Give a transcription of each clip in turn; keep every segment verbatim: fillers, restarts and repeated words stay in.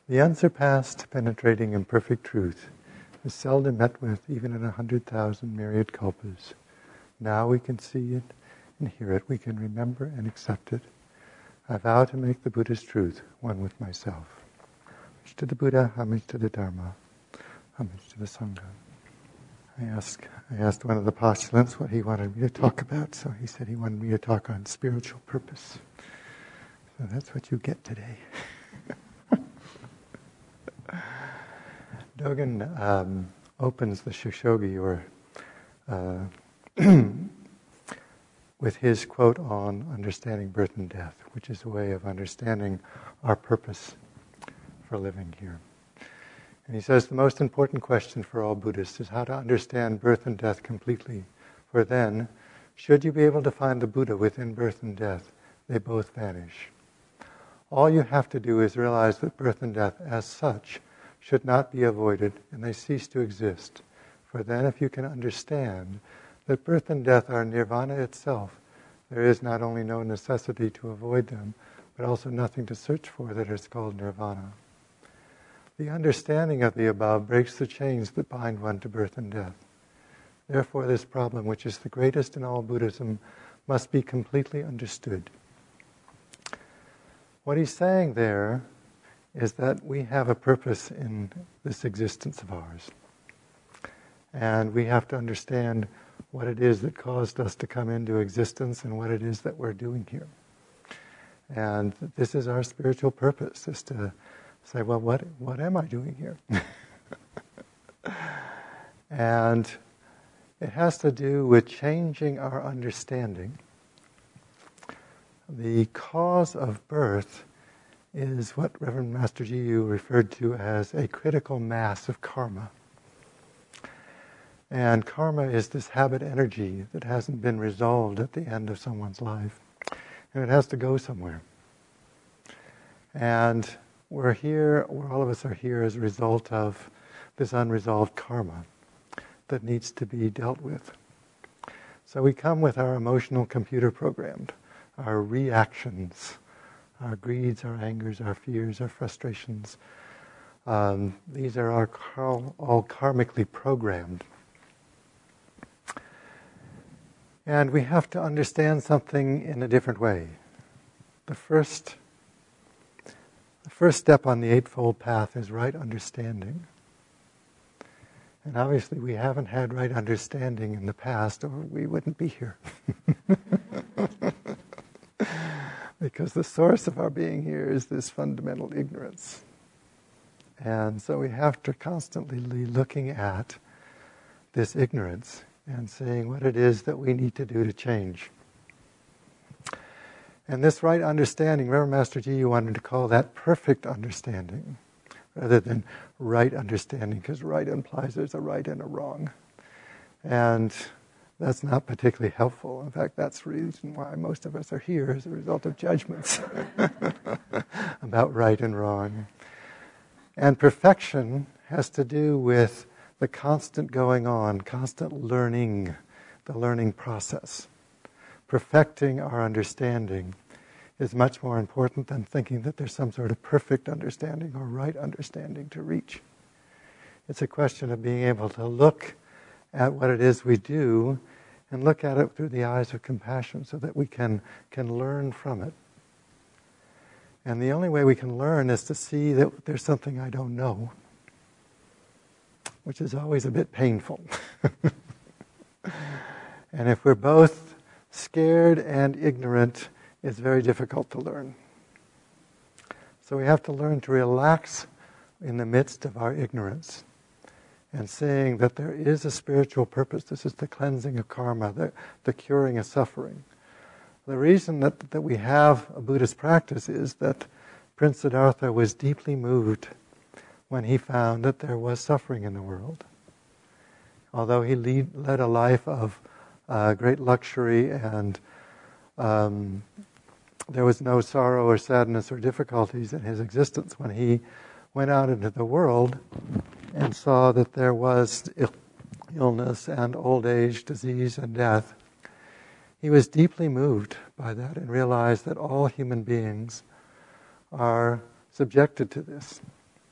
The unsurpassed, penetrating, and perfect truth is seldom met with even in a hundred thousand myriad kalpas. Now we can see it and hear it. We can remember and accept it. I vow to make the Buddha's truth one with myself. Homage to the Buddha, homage to the Dharma, homage to the Sangha. I asked, I asked one of the postulants what he wanted me to talk about, so he said he wanted me to talk on spiritual purpose. So that's what you get today. Dogen um, opens the Shoshogi, or uh, with his quote on understanding birth and death, which is a way of understanding our purpose for living here. And he says the most important question for all Buddhists is how to understand birth and death completely. For then, should you be able to find the Buddha within birth and death, they both vanish. All you have to do is realize that birth and death as such should not be avoided, and they cease to exist. For then, if you can understand that birth and death are nirvana itself, there is not only no necessity to avoid them, but also nothing to search for that is called nirvana. The understanding of the above breaks the chains that bind one to birth and death. Therefore, this problem, which is the greatest in all Buddhism, must be completely understood. What he's saying there is that we have a purpose in this existence of ours. And we have to understand what it is that caused us to come into existence and what it is that we're doing here. And this is our spiritual purpose, is to say, well, what what am I doing here? And it has to do with changing our understanding. The cause of birth is what Reverend Master Ji Yu referred to as a critical mass of karma. And karma is this habit energy that hasn't been resolved at the end of someone's life. And it has to go somewhere. And we're here, we're, all of us are here as a result of this unresolved karma that needs to be dealt with. So we come with our emotional computer programmed, our reactions, our greeds, our angers, our fears, our frustrations. Um, these are our car- all karmically programmed. And we have to understand something in a different way. The first, the first step on the Eightfold Path is right understanding. And obviously we haven't had right understanding in the past, or we wouldn't be here. Because the source of our being here is this fundamental ignorance. And so we have to constantly be looking at this ignorance and seeing what it is that we need to do to change. And this right understanding, Reverend Master Ji Yu wanted to call that perfect understanding, rather than right understanding, because right implies there's a right and a wrong. And that's not particularly helpful. In fact, that's the reason why most of us are here, as a result of judgments about right and wrong. And perfection has to do with the constant going on, constant learning, the learning process. Perfecting our understanding is much more important than thinking that there's some sort of perfect understanding or right understanding to reach. It's a question of being able to look at what it is we do and look at it through the eyes of compassion so that we can, can learn from it. And the only way we can learn is to see that there's something I don't know, which is always a bit painful. And if we're both scared and ignorant, it's very difficult to learn. So we have to learn to relax in the midst of our ignorance and seeing that there is a spiritual purpose. This is the cleansing of karma, the, the curing of suffering. The reason that, that we have a Buddhist practice is that Prince Siddhartha was deeply moved when he found that there was suffering in the world. Although he lead, led a life of uh, great luxury and um, there was no sorrow or sadness or difficulties in his existence, when he went out into the world and saw that there was ill- illness and old age, disease and death, he was deeply moved by that and realized that all human beings are subjected to this.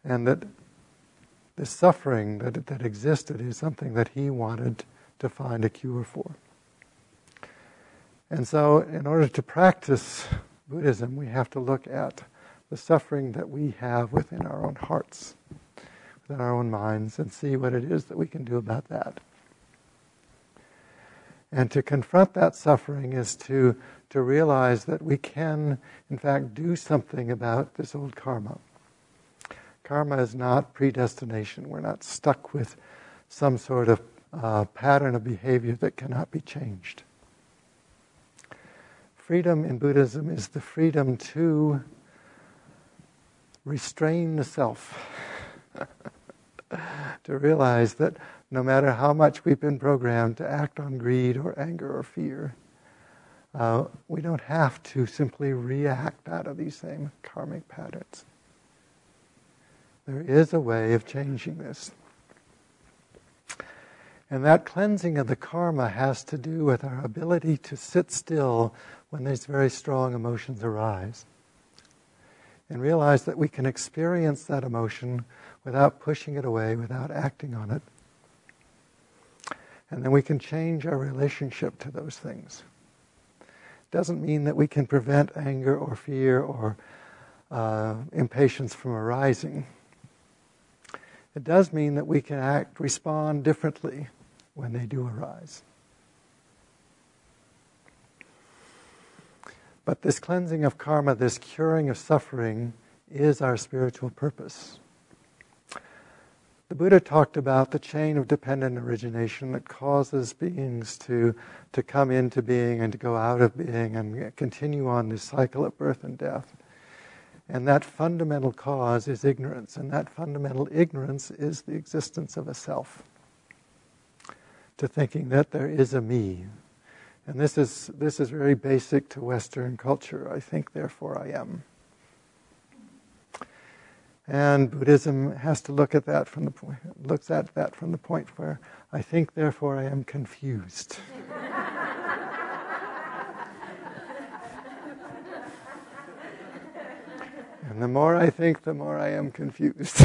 and that the suffering that, that existed is something that he wanted to find a cure for. And so in order to practice Buddhism, we have to look at the suffering that we have within our own hearts, within our own minds, and see what it is that we can do about that. And to confront that suffering is to, to realize that we can, in fact, do something about this old karma. Karma is not predestination. We're not stuck with some sort of uh, pattern of behavior that cannot be changed. Freedom in Buddhism is the freedom to restrain the self. To realize that no matter how much we've been programmed to act on greed or anger or fear, uh, we don't have to simply react out of these same karmic patterns. There is a way of changing this. And that cleansing of the karma has to do with our ability to sit still when these very strong emotions arise. And realize that we can experience that emotion without pushing it away, without acting on it. And then we can change our relationship to those things. It doesn't mean that we can prevent anger or fear or uh, impatience from arising. It does mean that we can act, respond differently when they do arise. But this cleansing of karma, this curing of suffering, is our spiritual purpose. The Buddha talked about the chain of dependent origination that causes beings to, to come into being and to go out of being and continue on this cycle of birth and death. And that fundamental cause is ignorance, and that fundamental ignorance is the existence of a self. To thinking that there is a me. And this is this is very basic to Western culture. I think, therefore I am. And Buddhism has to look at that from the point looks at that from the point where I think, therefore I am confused. And the more I think, the more I am confused.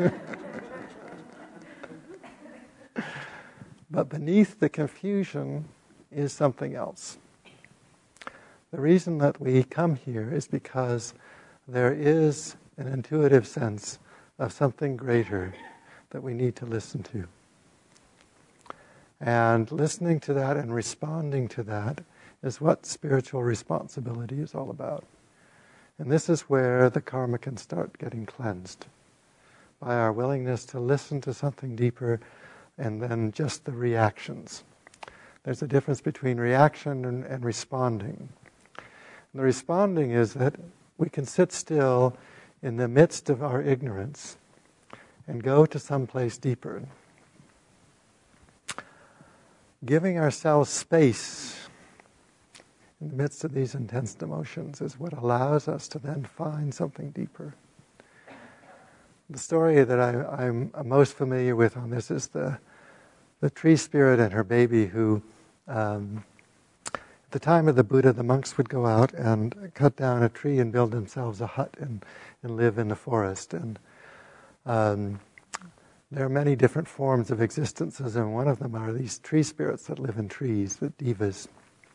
But beneath the confusion is something else. The reason that we come here is because there is an intuitive sense of something greater that we need to listen to. And listening to that and responding to that is what spiritual responsibility is all about. And this is where the karma can start getting cleansed, by our willingness to listen to something deeper and then just the reactions. There's a difference between reaction and, and responding. And the responding is that we can sit still in the midst of our ignorance and go to some place deeper. Giving ourselves space in the midst of these intense emotions is what allows us to then find something deeper. The story that I, I'm most familiar with on this is the the tree spirit and her baby who, um, at the time of the Buddha, the monks would go out and cut down a tree and build themselves a hut and, and live in the forest. And um, there are many different forms of existences, and one of them are these tree spirits that live in trees, the devas.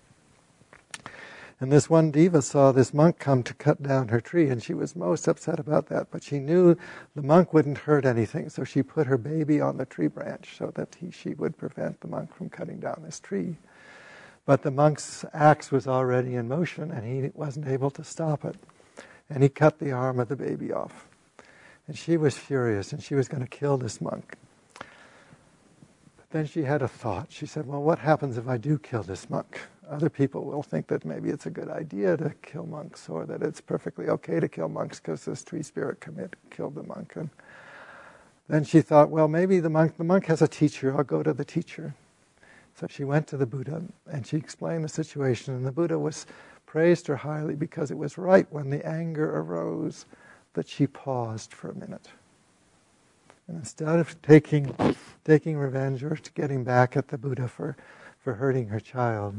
And this one diva saw this monk come to cut down her tree, and she was most upset about that. But she knew the monk wouldn't hurt anything, so she put her baby on the tree branch so that he, she would prevent the monk from cutting down this tree. But the monk's axe was already in motion, and he wasn't able to stop it. And he cut the arm of the baby off. And she was furious, and she was going to kill this monk. But then she had a thought. She said, well, what happens if I do kill this monk? Other people will think that maybe it's a good idea to kill monks, or that it's perfectly okay to kill monks because this tree spirit commit, killed the monk. And then she thought, well, maybe the monk, the monk has a teacher, I'll go to the teacher. So she went to the Buddha, and she explained the situation, and the Buddha was praised her highly because it was right when the anger arose that she paused for a minute. And instead of taking taking revenge or getting back at the Buddha for, for hurting her child,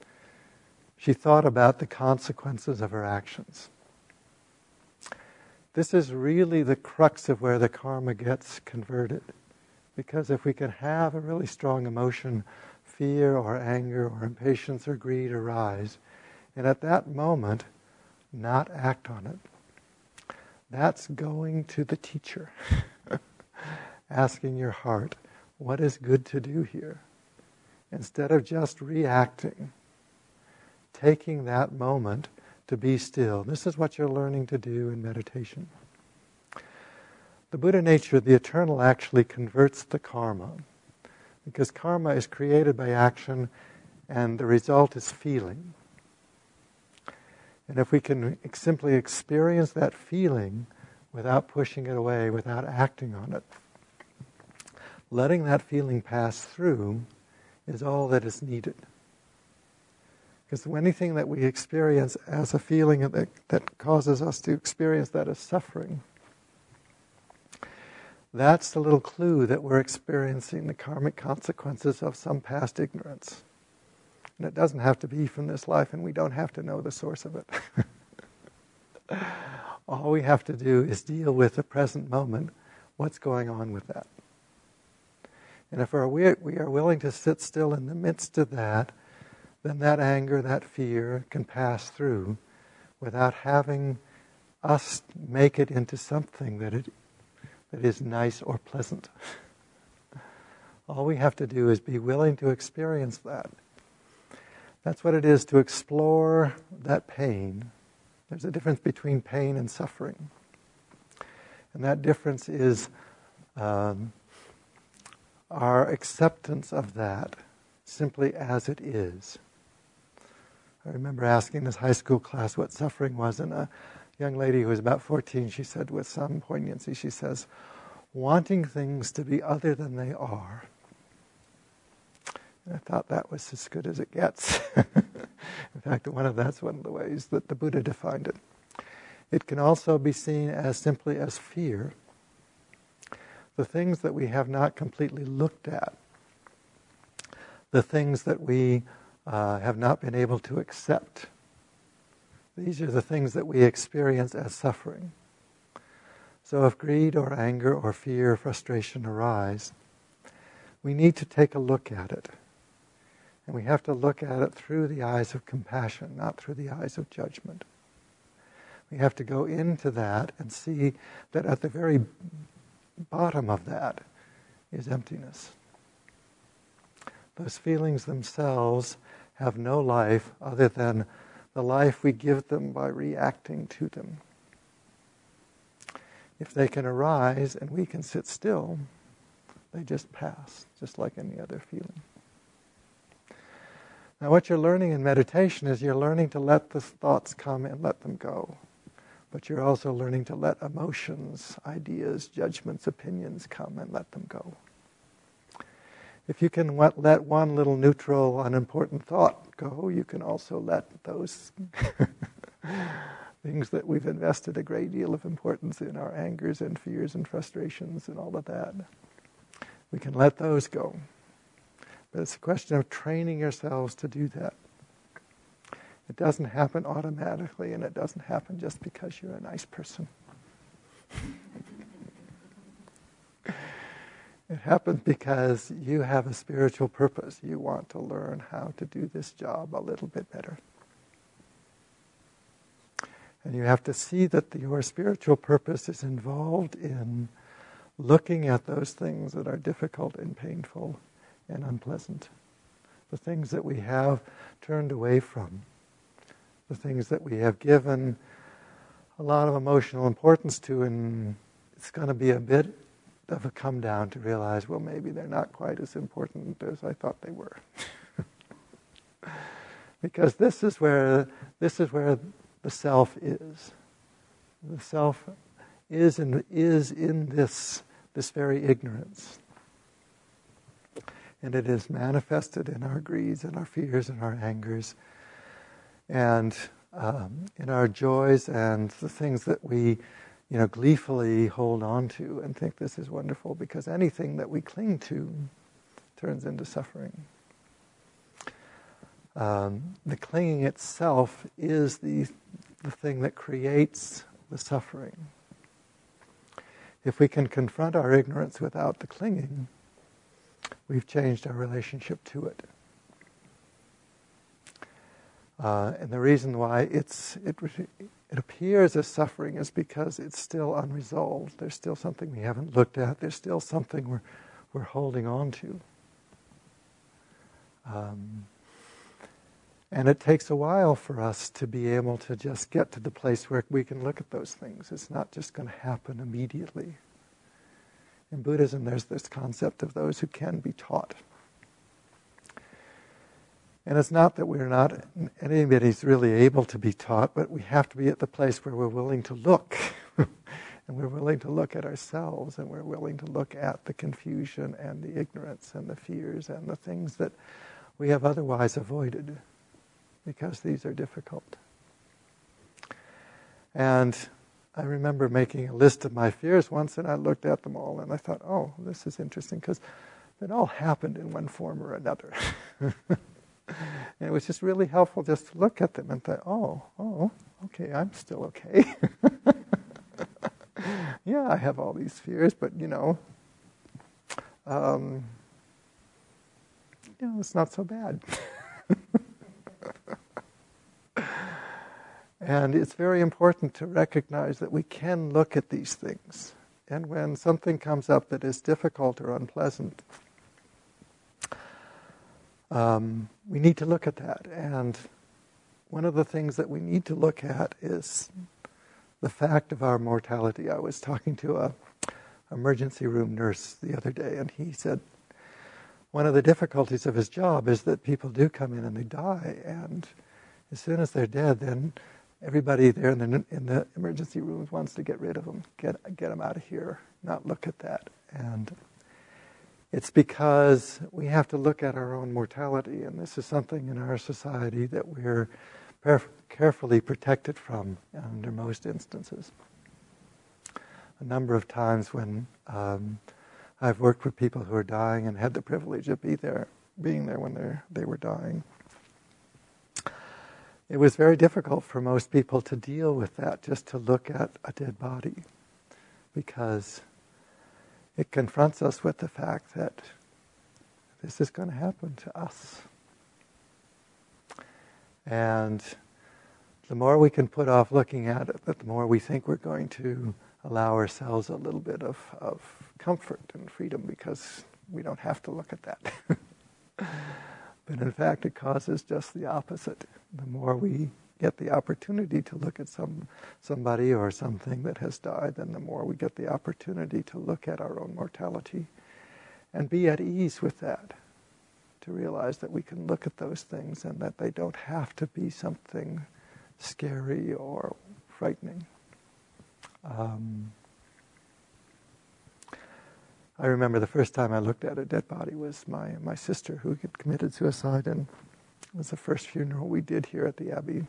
she thought about the consequences of her actions. this is really the crux of where the karma gets converted. Because if we can have a really strong emotion, fear or anger or impatience or greed arise, and at that moment, not act on it, that's going to the teacher, asking your heart, what is good to do here? Instead of just reacting, taking that moment to be still. This is what you're learning to do in meditation. The Buddha nature, the eternal, actually converts the karma, because karma is created by action and the result is feeling. And if we can simply experience that feeling without pushing it away, without acting on it, letting that feeling pass through is all that is needed. Because anything that we experience as a feeling that, that causes us to experience that as suffering, that's the little clue that we're experiencing the karmic consequences of some past ignorance. And it doesn't have to be from this life, and we don't have to know the source of it. All we have to do is deal with the present moment, what's going on with that. And if we are willing to sit still in the midst of that, then that anger, that fear can pass through without having us make it into something that it that is nice or pleasant. All we have to do is be willing to experience that. That's what it is to explore that pain. There's a difference between pain and suffering. And that difference is um, our acceptance of that simply as it is. I remember asking this high school class what suffering was, and a young lady who was about fourteen, she said with some poignancy, she says, wanting things to be other than they are. And I thought that was as good as it gets. In fact, one of that's one of the ways that the Buddha defined it. It can also be seen as simply as fear. The things that we have not completely looked at, the things that we uh, have not been able to accept, these are the things that we experience as suffering. So if greed or anger or fear or frustration arise, we need to take a look at it. And we have to look at it through the eyes of compassion, not through the eyes of judgment. We have to go into that and see that at the very bottom of that is emptiness. Those feelings themselves have no life other than the life we give them by reacting to them. If they can arise and we can sit still, they just pass, just like any other feeling. Now what you're learning in meditation is you're learning to let the thoughts come and let them go. But you're also learning to let emotions, ideas, judgments, opinions come and let them go. If you can let one little neutral, unimportant thought go, you can also let those things that we've invested a great deal of importance in, our angers and fears and frustrations and all of that, we can let those go. But it's a question of training yourselves to do that. It doesn't happen automatically, and it doesn't happen just because you're a nice person. It happens because you have a spiritual purpose. You want to learn how to do this job a little bit better. And you have to see that the, your spiritual purpose is involved in looking at those things that are difficult and painful and unpleasant. The things that we have turned away from. The things that we have given a lot of emotional importance to, and it's going to be a bit of a come down to realize, well, maybe they're not quite as important as I thought they were. Because this is where this is where the self is. The self is in is in this this very ignorance. And it is manifested in our greeds and our fears and our angers and um, in our joys and the things that we, you know, gleefully hold on to and think this is wonderful, because anything that we cling to turns into suffering. Um, the clinging itself is the, the thing that creates the suffering. if we can confront our ignorance without the clinging, we've changed our relationship to it. Uh, and the reason why it's it, it appears as suffering is because it's still unresolved. There's still something we haven't looked at. There's still something we're we're holding on to. Um, and it takes a while for us to be able to just get to the place where we can look at those things. It's not just going to happen immediately. In Buddhism, there's this concept of those who can be taught. And it's not that we're not, anybody's really able to be taught, but we have to be at the place where we're willing to look. And we're willing to look at ourselves, and we're willing to look at the confusion and the ignorance and the fears and the things that we have otherwise avoided, because these are difficult. And I remember making a list of my fears once, and I looked at them all, and I thought, oh, this is interesting, because it all happened in one form or another. And it was just really helpful just to look at them and think, oh, oh, okay, I'm still okay. Yeah, I have all these fears, but, you know, um, you know, it's not so bad. And it's very important to recognize that we can look at these things. And when something comes up that is difficult or unpleasant, um, we need to look at that. And one of the things that we need to look at is the fact of our mortality. I was talking to a emergency room nurse the other day, and he said one of the difficulties of his job is that people do come in and they die, and as soon as they're dead, then everybody there in the, in the emergency rooms wants to get rid of them, get get them out of here, not look at that. And it's because we have to look at our own mortality, and this is something in our society that we're perf- carefully protected from under most instances. A number of times when um, I've worked with people who are dying and had the privilege of be there, being there when they they were dying, it was very difficult for most people to deal with that, just to look at a dead body, because it confronts us with the fact that this is going to happen to us. And the more we can put off looking at it, the more we think we're going to allow ourselves a little bit of, of comfort and freedom, because we don't have to look at that. But in fact, it causes just the opposite. The more we get the opportunity to look at some somebody or something that has died, then the more we get the opportunity to look at our own mortality and be at ease with that, to realize that we can look at those things and that they don't have to be something scary or frightening. Um, I remember the first time I looked at a dead body was my, my sister, who had committed suicide, and it was the first funeral we did here at the Abbey.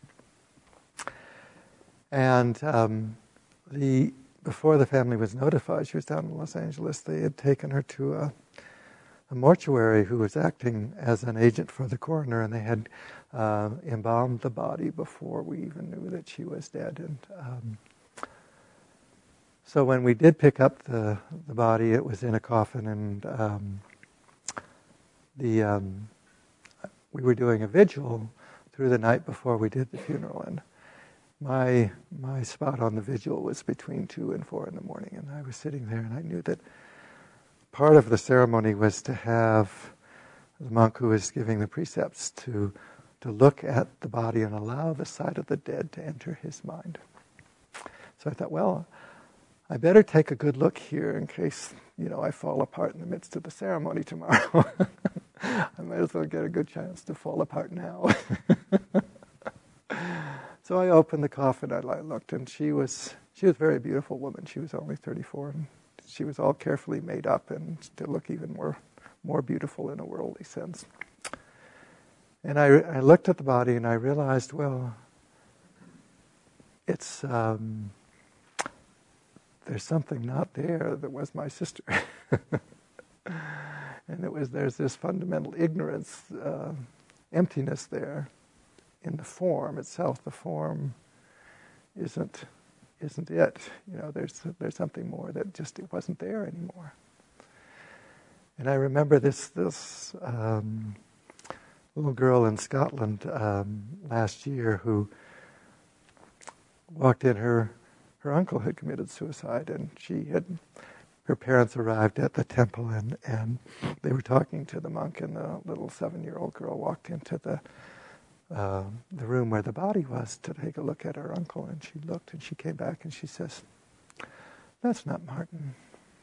And um, the before the family was notified, she was down in Los Angeles, they had taken her to a, a mortuary who was acting as an agent for the coroner, and they had uh, embalmed the body before we even knew that she was dead. And um, so when we did pick up the, the body, it was in a coffin, and um, the um, we were doing a vigil through the night before we did the funeral, and my my spot on the vigil was between two and four in the morning, and I was sitting there, and I knew that part of the ceremony was to have the monk who was giving the precepts to to look at the body and allow the sight of the dead to enter his mind. So I thought, well, I better take a good look here in case, you know, I fall apart in the midst of the ceremony tomorrow. I might as well get a good chance to fall apart now. So I opened the coffin, I looked, and she was she was a very beautiful woman. She was only thirty-four, and she was all carefully made up and to look even more more beautiful in a worldly sense. And I, I looked at the body and I realized, well, it's um, there's something not there that was my sister. And it was there's this fundamental ignorance, uh, emptiness there in the form itself. The form isn't isn't it. You know, there's there's something more that just it wasn't there anymore. And I remember this this um, little girl in Scotland um, last year who walked in. Her her uncle had committed suicide, and she had her parents arrived at the temple, and, and they were talking to the monk, and the little seven-year-old girl walked into the uh, the room where the body was to take a look at her uncle, and she looked, and she came back, and she says, "That's not Martin."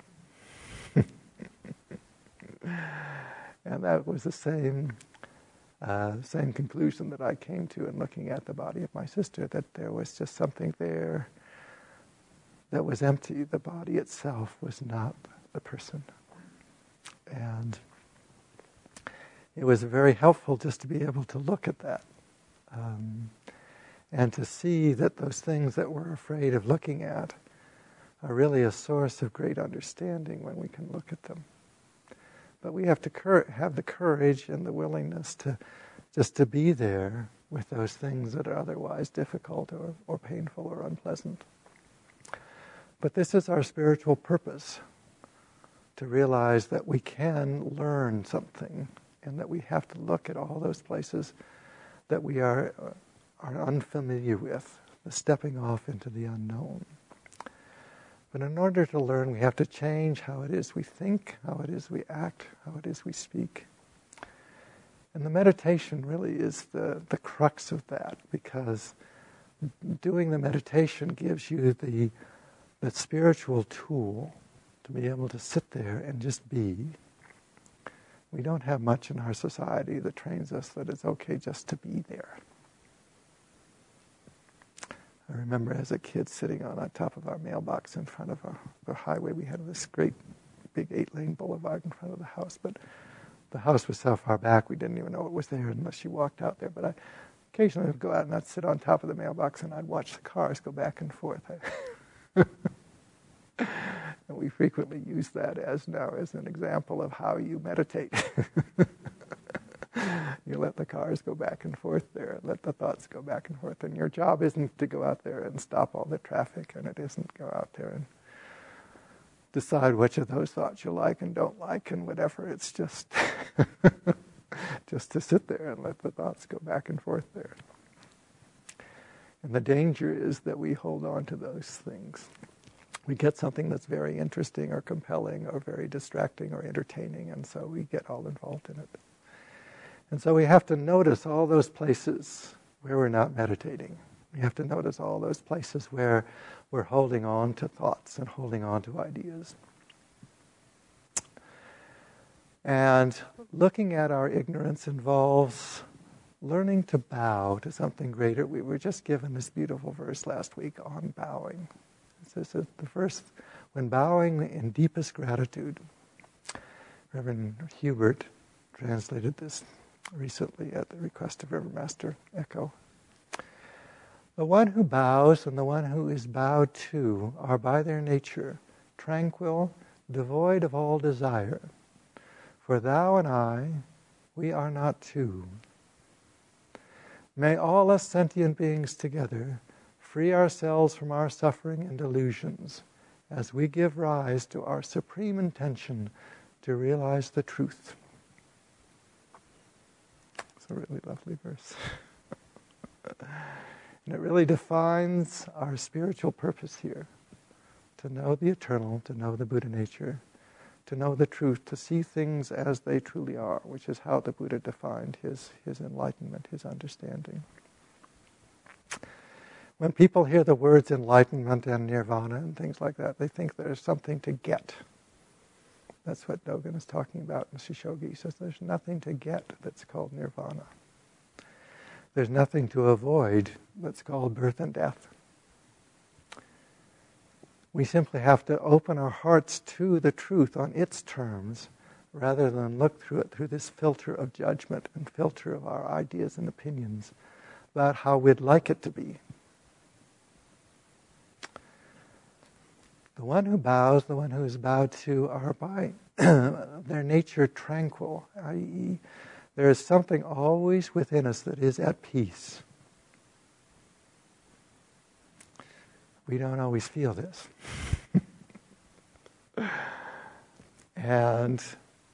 And that was the same uh, same conclusion that I came to in looking at the body of my sister, that there was just something there that was empty. The body itself was not the person. And it was very helpful just to be able to look at that um, and to see that those things that we're afraid of looking at are really a source of great understanding when we can look at them. But we have to cur- have the courage and the willingness to just to be there with those things that are otherwise difficult or, or painful or unpleasant. But this is our spiritual purpose, to realize that we can learn something and that we have to look at all those places that we are, are unfamiliar with, the stepping off into the unknown. But in order to learn, we have to change how it is we think, how it is we act, how it is we speak. And the meditation really is the, the crux of that, because doing the meditation gives you the, the spiritual tool to be able to sit there and just be. We don't have much in our society that trains us that it's okay just to be there. I remember as a kid sitting on, on top of our mailbox in front of our, the highway. We had this great big eight-lane boulevard in front of the house, but the house was so far back we didn't even know it was there unless you walked out there. But I occasionally would go out and I'd sit on top of the mailbox and I'd watch the cars go back and forth. And we frequently use that as now as an example of how you meditate. You let the cars go back and forth there, and let the thoughts go back and forth. And your job isn't to go out there and stop all the traffic, and it isn't go out there and decide which of those thoughts you like and don't like and whatever. It's just just to sit there and let the thoughts go back and forth there. And the danger is that we hold on to those things. We get something that's very interesting or compelling or very distracting or entertaining, and so we get all involved in it. And so we have to notice all those places where we're not meditating. We have to notice all those places where we're holding on to thoughts and holding on to ideas. And looking at our ignorance involves learning to bow to something greater. We were just given this beautiful verse last week on bowing. This is the verse, when bowing in deepest gratitude. Reverend Hubert translated this recently at the request of Reverend Master Echo. The one who bows and the one who is bowed to are by their nature tranquil, devoid of all desire. For thou and I, we are not two. May all us sentient beings together free ourselves from our suffering and delusions as we give rise to our supreme intention to realize the truth. It's a really lovely verse. And it really defines our spiritual purpose here. To know the eternal, to know the Buddha nature, to know the truth, to see things as they truly are, which is how the Buddha defined his, his enlightenment, his understanding. When people hear the words enlightenment and nirvana and things like that, they think there's something to get. That's what Dogen is talking about in Shishogi. He says there's nothing to get that's called nirvana. There's nothing to avoid that's called birth and death. We simply have to open our hearts to the truth on its terms rather than look through it through this filter of judgment and filter of our ideas and opinions about how we'd like it to be. The one who bows, the one who is bowed to, are by their nature tranquil, that is, there is something always within us that is at peace. we don't always feel this. And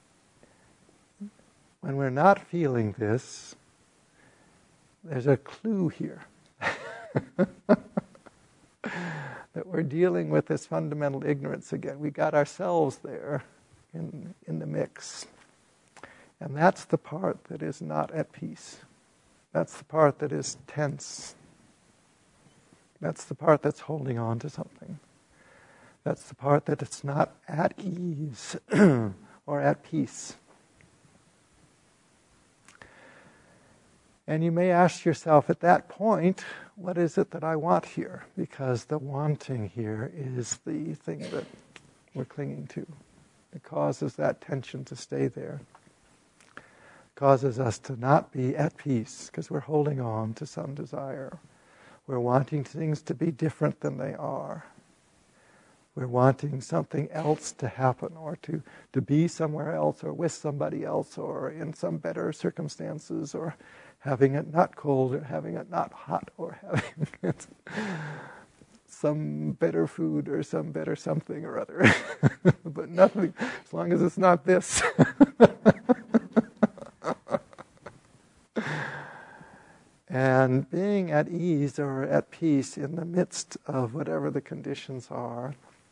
when we're not feeling this, there's a clue here. That we're dealing with this fundamental ignorance again. We got ourselves there in, in the mix. And that's the part that is not at peace. That's the part that is tense. That's the part that's holding on to something. That's the part that it's not at ease or at peace. And you may ask yourself at that point, what is it that I want here? Because the wanting here is the thing that we're clinging to. It causes that tension to stay there. It causes us to not be at peace because we're holding on to some desire. We're wanting things to be different than they are. We're wanting something else to happen, or to, to be somewhere else, or with somebody else, or in some better circumstances, or having it not cold, or having it not hot, or having it some better food, or some better something or other. But nothing, as long as it's not this. And being at ease or at peace in the midst of whatever the conditions are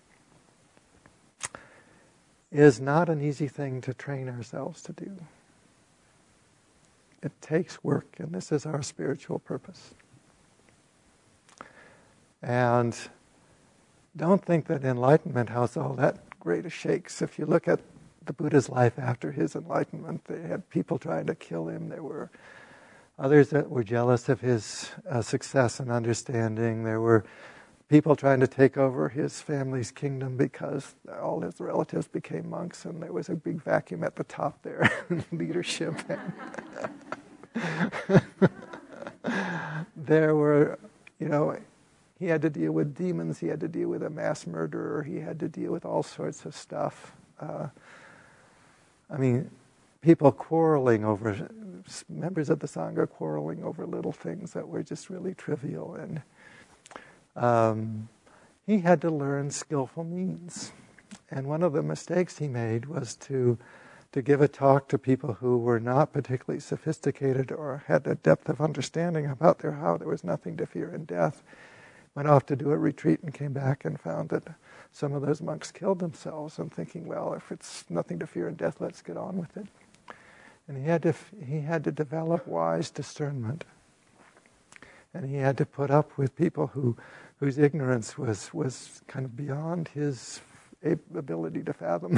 is not an easy thing to train ourselves to do. It takes work, and this is our spiritual purpose. And don't think that enlightenment has all that great a shakes. If you look at the Buddha's life after his enlightenment, they had people trying to kill him. There were others that were jealous of his uh, success and understanding. There were people trying to take over his family's kingdom because all his relatives became monks, and there was a big vacuum at the top there in leadership. There were, you know, he had to deal with demons, he had to deal with a mass murderer, he had to deal with all sorts of stuff. Uh, I mean, people quarreling over, members of the Sangha quarreling over little things that were just really trivial. And um, he had to learn skillful means. And one of the mistakes he made was to to give a talk to people who were not particularly sophisticated or had a depth of understanding about their how there was nothing to fear in death. Went off to do a retreat and came back and found that some of those monks killed themselves, and thinking, well, if it's nothing to fear in death, let's get on with it. And he had to he had to develop wise discernment. And he had to put up with people who whose ignorance was, was kind of beyond his ability to fathom.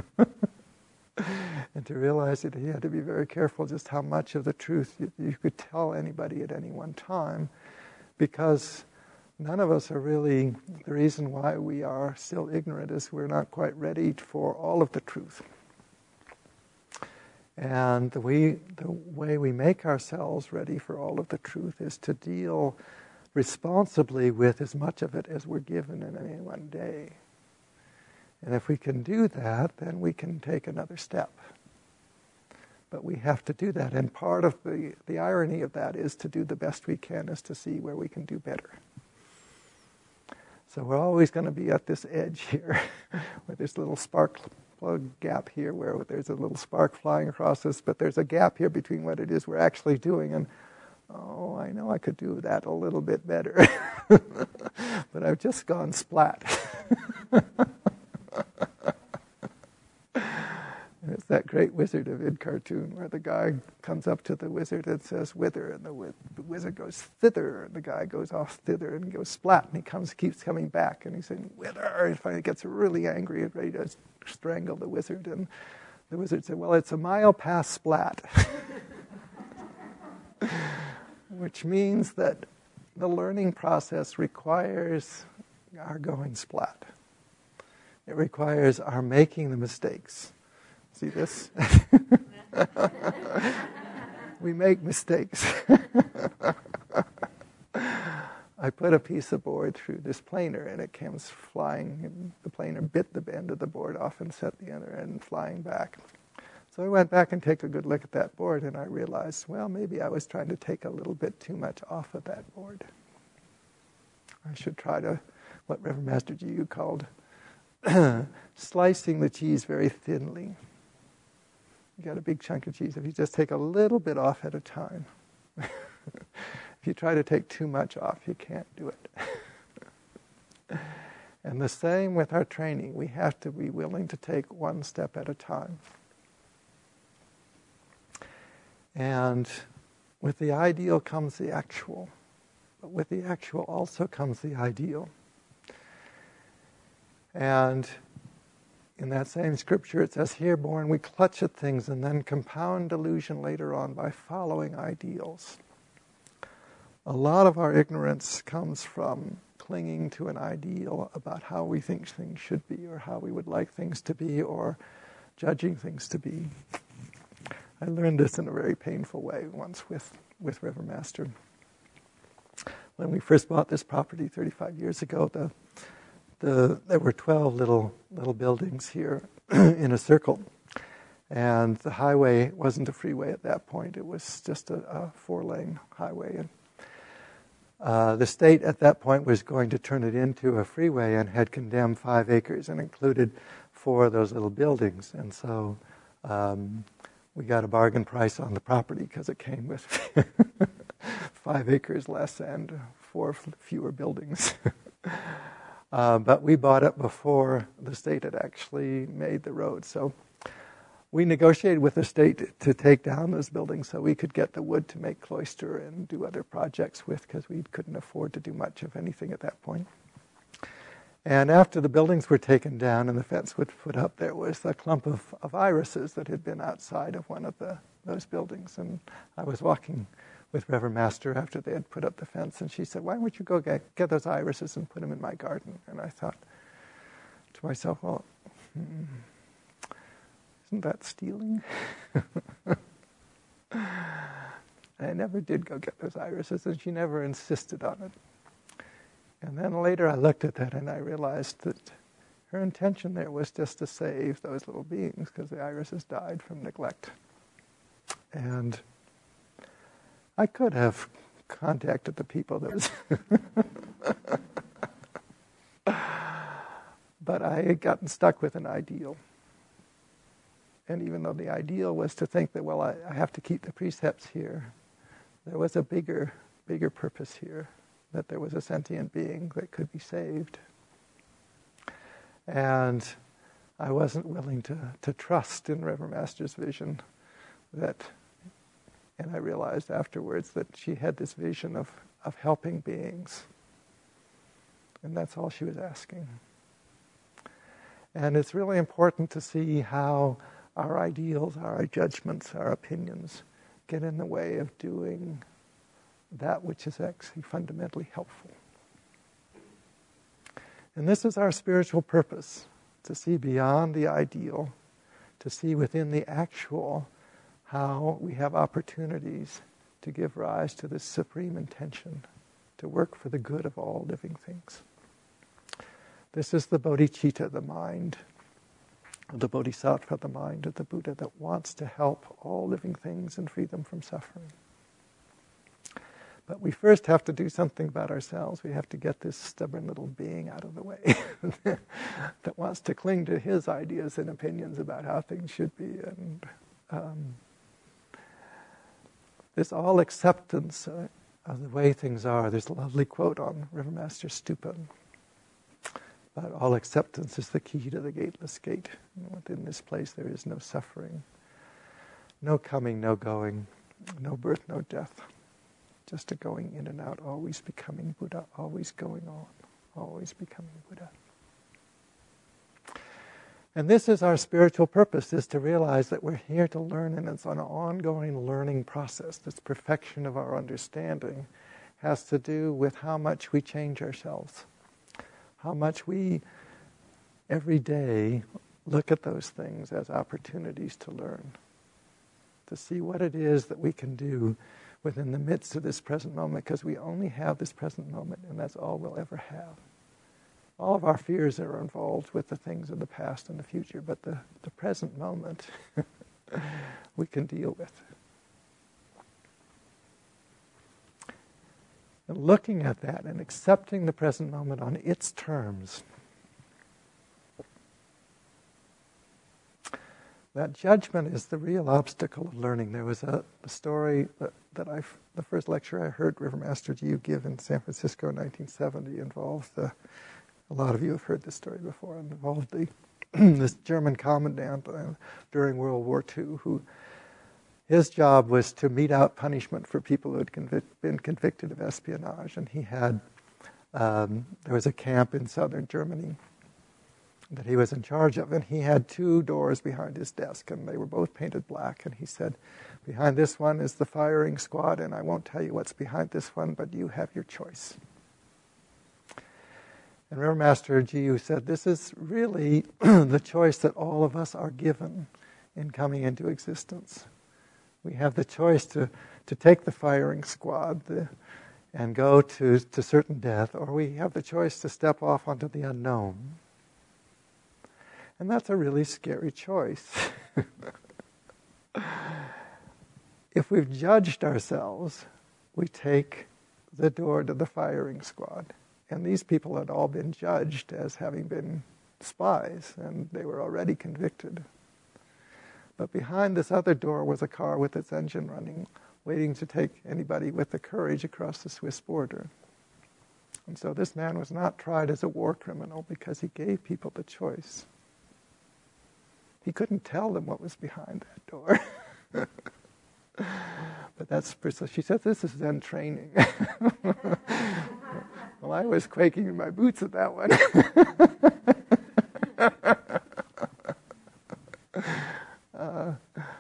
And to realize that he had to be very careful just how much of the truth you, you could tell anybody at any one time, because none of us are really, the reason why we are still ignorant is we're not quite ready for all of the truth. And the way, the way we make ourselves ready for all of the truth is to deal responsibly with as much of it as we're given in any one day. And if we can do that, then we can take another step. But we have to do that. And part of the, the irony of that is to do the best we can, is to see where we can do better. So we're always going to be at this edge here, where there's a little spark plug gap here, where there's a little spark flying across us, but there's a gap here between what it is we're actually doing and, oh, I know I could do that a little bit better. But I've just gone splat. And it's that great Wizard of Id cartoon where the guy comes up to the wizard and says, whither? And the, wi- the wizard goes, thither. And the guy goes off thither and goes splat. And he comes, keeps coming back. And he's saying, whither? And finally gets really angry and ready to strangle the wizard. And the wizard said, well, it's a mile past splat. Which means that the learning process requires our going splat. It requires our making the mistakes. See this? We make mistakes. I put a piece of board through this planer and it came flying, and the planer bit the end of the board off and set the other end flying back. So I went back and took a good look at that board, and I realized, well, maybe I was trying to take a little bit too much off of that board. I should try to what Reverend Master Ji Yu called slicing the cheese very thinly. You got a big chunk of cheese. If you just take a little bit off at a time, if you try to take too much off, you can't do it. And the same with our training. We have to be willing to take one step at a time. And with the ideal comes the actual. But with the actual also comes the ideal. And in that same scripture it says, here born we clutch at things and then compound delusion later on by following ideals. A lot of our ignorance comes from clinging to an ideal about how we think things should be, or how we would like things to be, or judging things to be. I learned this in a very painful way once with, with Reverend Master. When we first bought this property thirty-five years ago, the, the, there were twelve little, little buildings here in a circle. And the highway wasn't a freeway at that point. It was just a, a four-lane highway. And Uh, the state at that point was going to turn it into a freeway and had condemned five acres and included four of those little buildings. And so um, we got a bargain price on the property because it came with five acres less and four f- fewer buildings. uh, but we bought it before the state had actually made the road. So we negotiated with the state to take down those buildings so we could get the wood to make cloister and do other projects with, because we couldn't afford to do much of anything at that point. And after the buildings were taken down and the fence was put up, there was a clump of, of irises that had been outside of one of the those buildings. And I was walking with Reverend Master after they had put up the fence, and she said, why don't you go get, get those irises and put them in my garden? And I thought to myself, well, hmm, isn't that stealing? I never did go get those irises, and she never insisted on it. And then later I looked at that and I realized that her intention there was just to save those little beings, because the irises died from neglect. And I could have contacted the people that was but I had gotten stuck with an ideal. And even though the ideal was to think that, well, I, I have to keep the precepts here, there was a bigger, bigger purpose here, that there was a sentient being that could be saved. And I wasn't willing to, to trust in Reverend Master's vision that, and I realized afterwards that she had this vision of, of helping beings. And that's all she was asking. And it's really important to see how our ideals, our judgments, our opinions get in the way of doing that which is actually fundamentally helpful. And this is our spiritual purpose, to see beyond the ideal, to see within the actual how we have opportunities to give rise to this supreme intention, to work for the good of all living things. This is the bodhicitta, the mind, the bodhisattva, the mind of the Buddha, that wants to help all living things and free them from suffering. But we first have to do something about ourselves. We have to get this stubborn little being out of the way that wants to cling to his ideas and opinions about how things should be. And um, this all acceptance uh, of the way things are. There's a lovely quote on Reverend Master Stupa. But all acceptance is the key to the gateless gate. Within this place there is no suffering, no coming, no going, no birth, no death. Just a going in and out, always becoming Buddha, always going on, always becoming Buddha. And this is our spiritual purpose, is to realize that we're here to learn, and it's an ongoing learning process. This perfection of our understanding has to do with how much we change ourselves. How much we, every day, look at those things as opportunities to learn, to see what it is that we can do within the midst of this present moment, because we only have this present moment, and that's all we'll ever have. All of our fears are involved with the things of the past and the future, but the, the present moment we can deal with. And looking at that and accepting the present moment on its terms. That judgment is the real obstacle of learning. There was a, a story that, that I, the first lecture I heard River Master Ji give in San Francisco in nineteen seventy involved, the, a lot of you have heard this story before, it involved the, this German commandant uh, during World War Two who, his job was to mete out punishment for people who had convict, been convicted of espionage. And he had, um, there was a camp in southern Germany that he was in charge of, and he had two doors behind his desk, and they were both painted black. And he said, behind this one is the firing squad, and I won't tell you what's behind this one, but you have your choice. And River Master Ji said, this is really the choice that all of us are given in coming into existence. We have the choice to, to take the firing squad the, and go to, to certain death, or we have the choice to step off onto the unknown. And that's a really scary choice. If we've judged ourselves, we take the door to the firing squad. And these people had all been judged as having been spies, and they were already convicted. But behind this other door was a car with its engine running, waiting to take anybody with the courage across the Swiss border. And so this man was not tried as a war criminal because he gave people the choice. He couldn't tell them what was behind that door. But that's, so she said, this is Zen training. Well, I was quaking in my boots at that one. uh,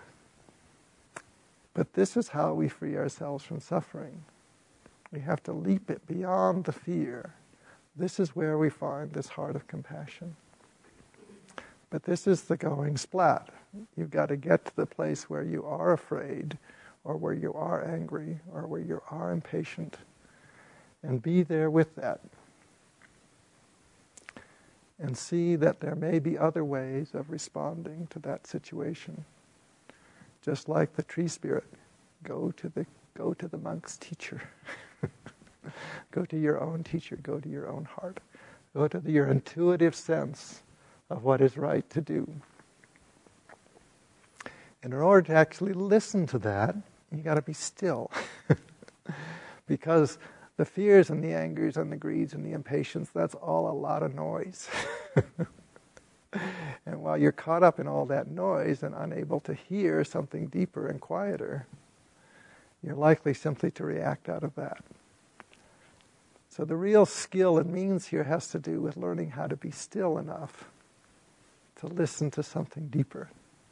but this is how we free ourselves from suffering. We have to leap it beyond the fear. This is where we find this heart of compassion. But this is the going splat. You've got to get to the place where you are afraid, or where you are angry, or where you are impatient, and be there with that. And see that there may be other ways of responding to that situation. Just like the tree spirit, go to the go to the monk's teacher. Go to your own teacher, go to your own heart. Go to the, your intuitive sense of what is right to do. And in order to actually listen to that, you got to be still. Because the fears and the angers and the greeds and the impatience, that's all a lot of noise. And while you're caught up in all that noise and unable to hear something deeper and quieter, you're likely simply to react out of that. So the real skill and means here has to do with learning how to be still enough to listen to something deeper.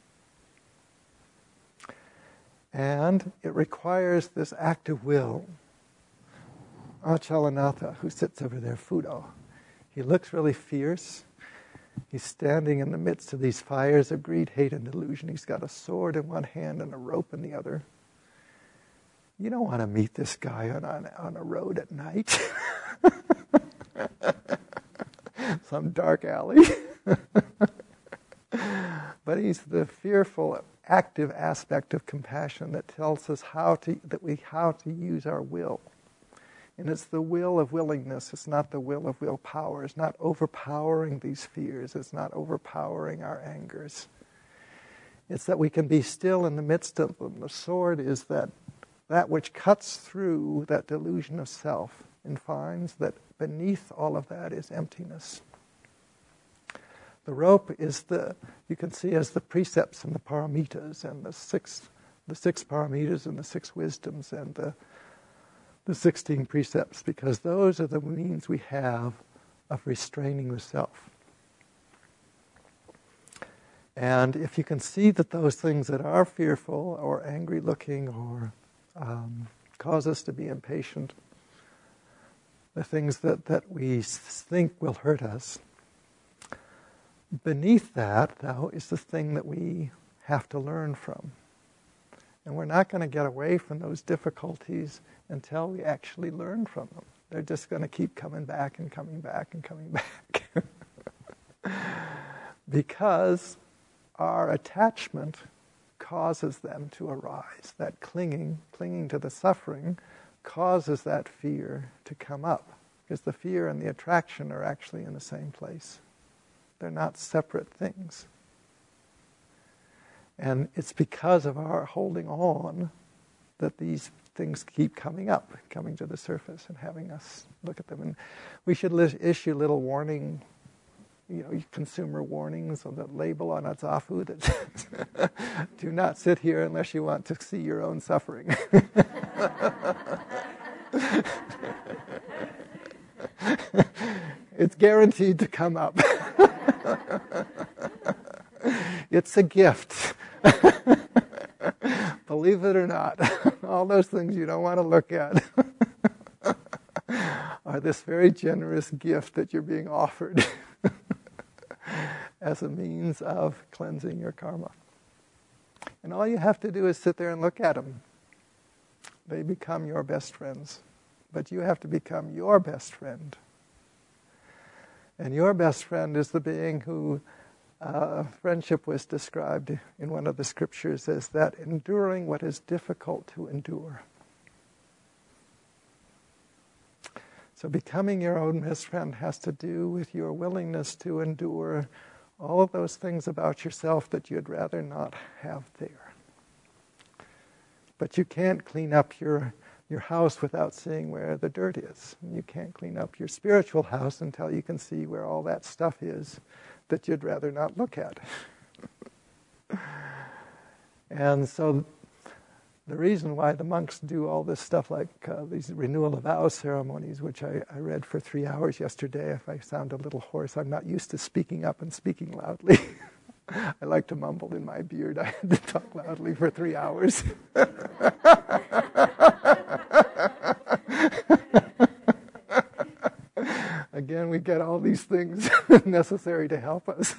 And it requires this active will. Achalanatha, who sits over there, Fudo, he looks really fierce. He's standing in the midst of these fires of greed, hate, and delusion. He's got a sword in one hand and a rope in the other. You don't want to meet this guy on, on, on a road at night. Some dark alley. But he's the fearful, active aspect of compassion that tells us how to that we how to use our will. And it's the will of willingness. It's not the will of willpower. It's not overpowering these fears. It's not overpowering our angers. It's that we can be still in the midst of them. The sword is that that which cuts through that delusion of self and finds that beneath all of that is emptiness. The rope is the, you can see as the precepts and the paramitas and the six, the six paramitas and the six wisdoms and the the sixteen precepts, because those are the means we have of restraining the self. And if you can see that those things that are fearful or angry looking or um, cause us to be impatient, the things that, that we think will hurt us, beneath that, though, is the thing that we have to learn from. And we're not going to get away from those difficulties until we actually learn from them. They're just going to keep coming back and coming back and coming back. Because our attachment causes them to arise. That clinging, clinging to the suffering, causes that fear to come up, because the fear and the attraction are actually in the same place. They're not separate things. And it's because of our holding on that these things keep coming up, coming to the surface and having us look at them. And we should li- issue little warning, you know, consumer warnings on the label on a zafu that says, do not sit here unless you want to see your own suffering. It's guaranteed to come up. It's a gift. Believe it or not, all those things you don't want to look at are this very generous gift that you're being offered as a means of cleansing your karma. And all you have to do is sit there and look at them. They become your best friends. But you have to become your best friend. And your best friend is the being who uh, friendship was described in one of the scriptures as that enduring what is difficult to endure. So becoming your own best friend has to do with your willingness to endure all of those things about yourself that you'd rather not have there. But you can't clean up your your house without seeing where the dirt is. You can't clean up your spiritual house until you can see where all that stuff is that you'd rather not look at. And so the reason why the monks do all this stuff like uh, these renewal of vows ceremonies, which I, I read for three hours yesterday. If I sound a little hoarse, I'm not used to speaking up and speaking loudly. I like to mumble in my beard. I had to talk loudly for three hours. Again, we get all these things necessary to help us.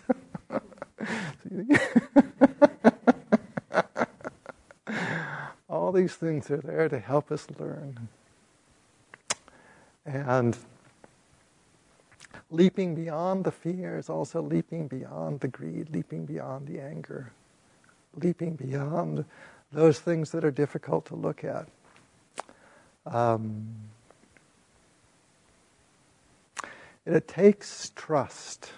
All these things are there to help us learn. And leaping beyond the fear is also leaping beyond the greed, leaping beyond the anger, leaping beyond those things that are difficult to look at. Um, it takes trust.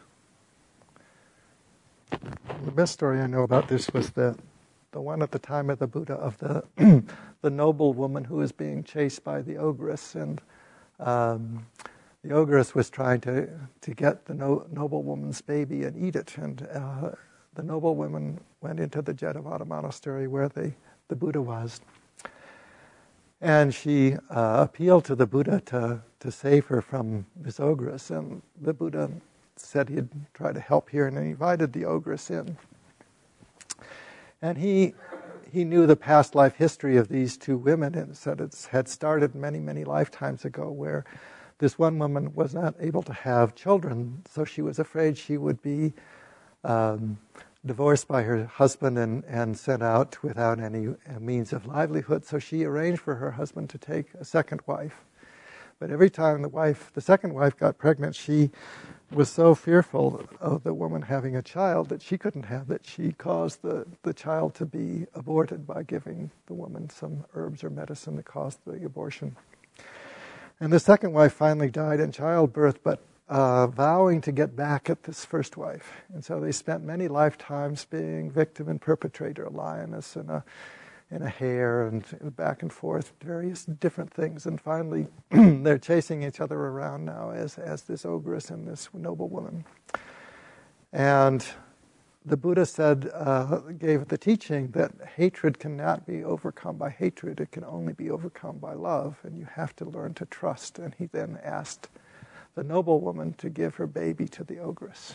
The best story I know about this was the the one at the time of the Buddha of the the noble woman who was being chased by the ogress, and um, the ogress was trying to, to get the no, noble woman's baby and eat it. And uh, the noble woman went into the Jetavada monastery where the, the Buddha was. And she uh, appealed to the Buddha to, to save her from this ogress. And the Buddha said he'd try to help her, and he invited the ogress in. And he he knew the past life history of these two women, and said it had started many, many lifetimes ago, where this one woman was not able to have children, so she was afraid she would be um, divorced by her husband and, and sent out without any uh, means of livelihood. So she arranged for her husband to take a second wife. But every time the wife, the second wife got pregnant, she was so fearful of the woman having a child that she couldn't have it. She caused the, the child to be aborted by giving the woman some herbs or medicine that caused the abortion. And the second wife finally died in childbirth, but uh, vowing to get back at this first wife. And so they spent many lifetimes being victim and perpetrator, a lioness and a, and a hare, and back and forth, various different things. And finally, they're chasing each other around now as, as this ogress and this noble woman. And the Buddha said, uh, gave the teaching that hatred cannot be overcome by hatred. It can only be overcome by love, and you have to learn to trust. And he then asked the noble woman to give her baby to the ogress.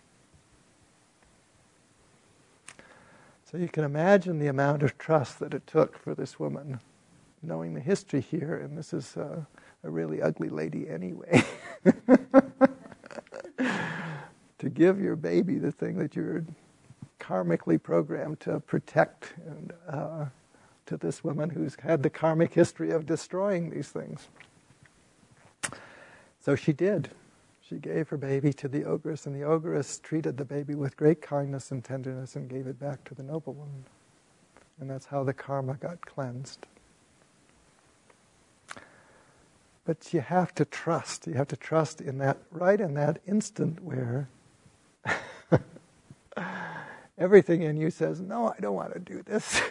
So you can imagine the amount of trust that it took for this woman, knowing the history here, and this is uh, a really ugly lady anyway, to give your baby the thing that you're karmically programmed to protect, and uh, to this woman who's had the karmic history of destroying these things. So she did. She gave her baby to the ogress, and the ogress treated the baby with great kindness and tenderness and gave it back to the noble woman. And that's how the karma got cleansed. But you have to trust. You have to trust in that, right in that instant where everything in you says, no, I don't want to do this.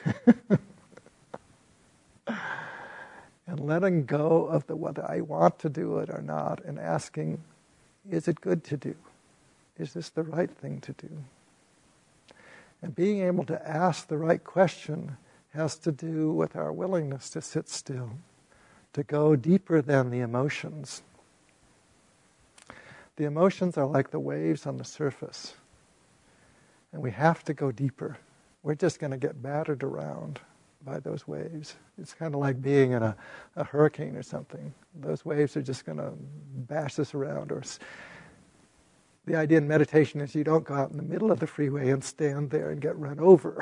And letting go of the whether I want to do it or not, and asking, is it good to do? Is this the right thing to do? And being able to ask the right question has to do with our willingness to sit still, to go deeper than the emotions. The emotions are like the waves on the surface, and we have to go deeper. We're just going to get battered around by those waves. It's kind of like being in a, a hurricane or something. Those waves are just going to bash us around. Or s- the idea in meditation is you don't go out in the middle of the freeway and stand there and get run over.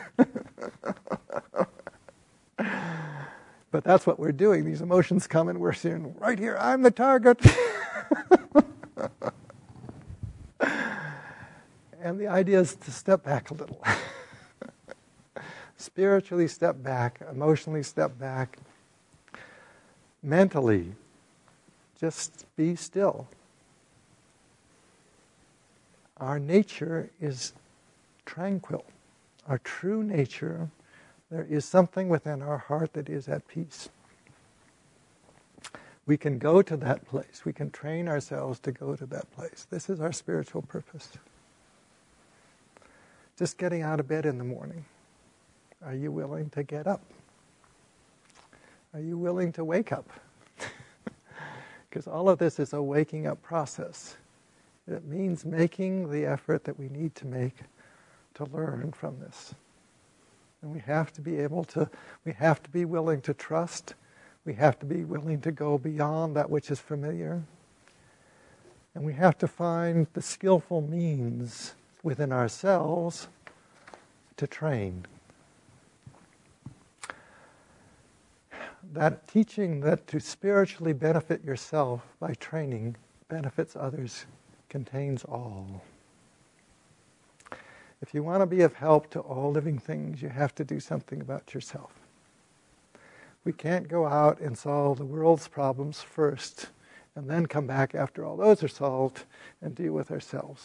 But that's what we're doing. These emotions come and we're saying, right here, I'm the target. And the idea is to step back a little. Spiritually step back, emotionally step back. Mentally, just be still. Our nature is tranquil. Our true nature, there is something within our heart that is at peace. We can go to that place. We can train ourselves to go to that place. This is our spiritual purpose. Just getting out of bed in the morning. Are you willing to get up? Are you willing to wake up? Because all of this is a waking up process. It means making the effort that we need to make to learn from this. And we have to be able to, we have to be willing to trust. We have to be willing to go beyond that which is familiar. And we have to find the skillful means within ourselves to train. That teaching that to spiritually benefit yourself by training benefits others contains all. If you want to be of help to all living things, you have to do something about yourself. We can't go out and solve the world's problems first and then come back after all those are solved and deal with ourselves.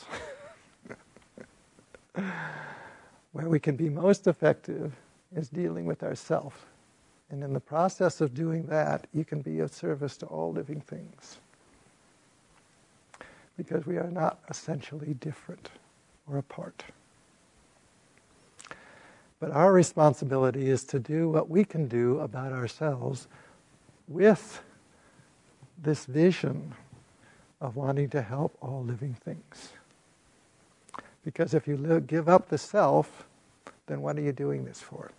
Where we can be most effective is dealing with ourselves. And in the process of doing that, you can be of service to all living things. Because we are not essentially different or apart. But our responsibility is to do what we can do about ourselves with this vision of wanting to help all living things. Because if you live, give up the self, then what are you doing this for?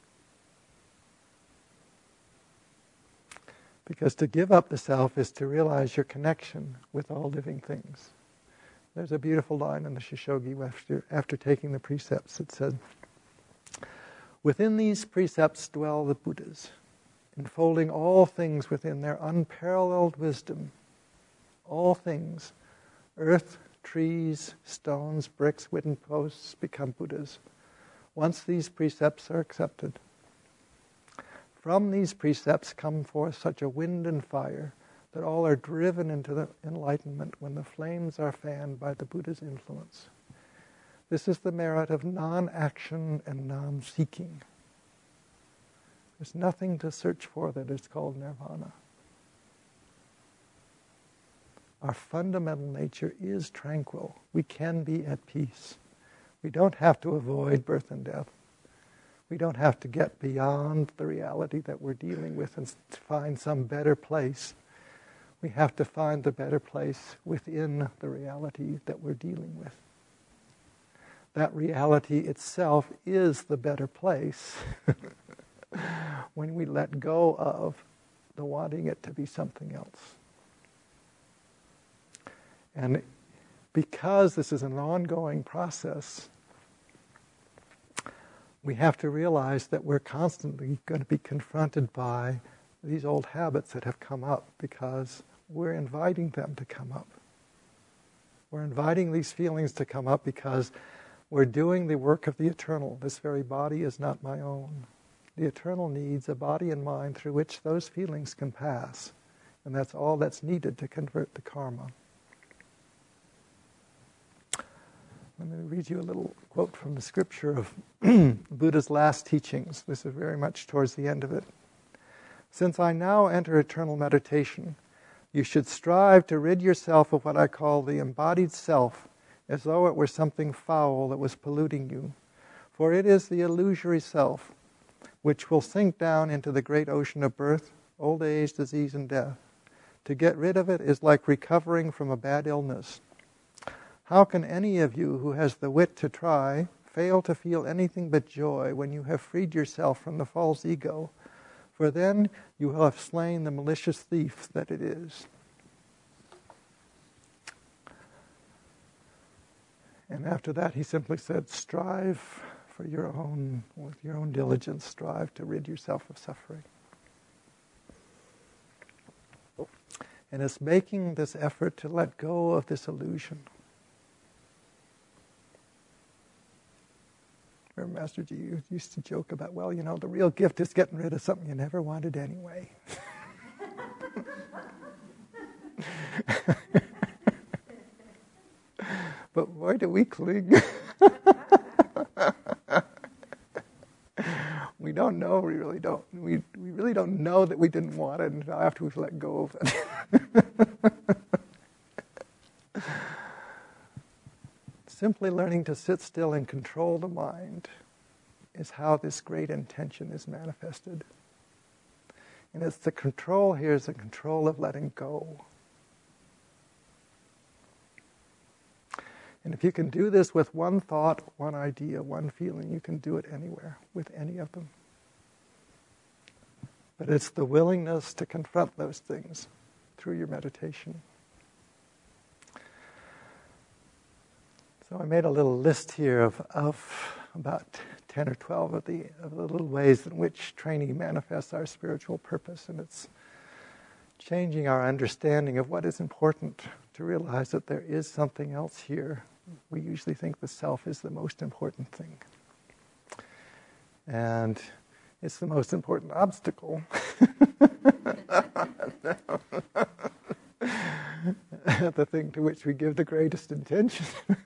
Because to give up the self is to realize your connection with all living things. There's a beautiful line in the Shishogi after, after taking the precepts that said, within these precepts dwell the Buddhas, enfolding all things within their unparalleled wisdom. All things, earth, trees, stones, bricks, wooden posts, become Buddhas, once these precepts are accepted. From these precepts come forth such a wind and fire that all are driven into the enlightenment when the flames are fanned by the Buddha's influence. This is the merit of non-action and non-seeking. There's nothing to search for that is called nirvana. Our fundamental nature is tranquil. We can be at peace. We don't have to avoid birth and death. We don't have to get beyond the reality that we're dealing with and find some better place. We have to find the better place within the reality that we're dealing with. That reality itself is the better place when we let go of the wanting it to be something else. And because this is an ongoing process, we have to realize that we're constantly going to be confronted by these old habits that have come up because we're inviting them to come up. We're inviting these feelings to come up because we're doing the work of the eternal. This very body is not my own. The eternal needs a body and mind through which those feelings can pass And that's all that's needed to convert the karma. Let me read you a little quote from the scripture of Buddha's last teachings. This is very much towards the end of it. Since I now enter eternal meditation, you should strive to rid yourself of what I call the embodied self, as though it were something foul that was polluting you. For it is the illusory self, which will sink down into the great ocean of birth, old age, disease, and death. To get rid of it is like recovering from a bad illness. How can any of you who has the wit to try fail to feel anything but joy when you have freed yourself from the false ego? For then you will have slain the malicious thief that it is. And after that he simply said, strive for your own, with your own diligence, strive to rid yourself of suffering. And it's making this effort to let go of this illusion. Remember, Master G used to joke about, well, you know, the real gift is getting rid of something you never wanted anyway. But why do we cling? We don't know, we really don't. We, we really don't know that we didn't want it until after we've let go of it. Simply learning to sit still and control the mind is how this great intention is manifested. And it's the control here is the control of letting go. And if you can do this with one thought, one idea, one feeling, you can do it anywhere, with any of them. But it's the willingness to confront those things through your meditation. So I made a little list here of, of about ten or twelve of the, of the little ways in which training manifests our spiritual purpose, and it's changing our understanding of what is important, to realize that there is something else here. We usually think the self is the most important thing. And it's the most important obstacle. The thing to which we give the greatest attention.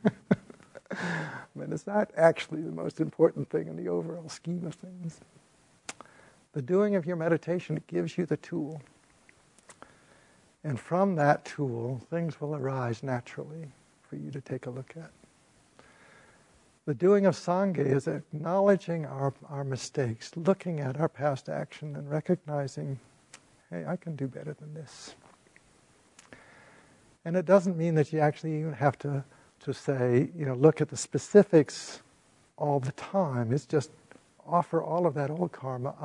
But it's not actually the most important thing in the overall scheme of things. The doing of your meditation gives you the tool. And from that tool, things will arise naturally for you to take a look at. The doing of Sangha is acknowledging our, our mistakes, looking at our past action and recognizing, hey, I can do better than this. And it doesn't mean that you actually even have to, to say, you know, look at the specifics all the time. It's just offer all of that old karma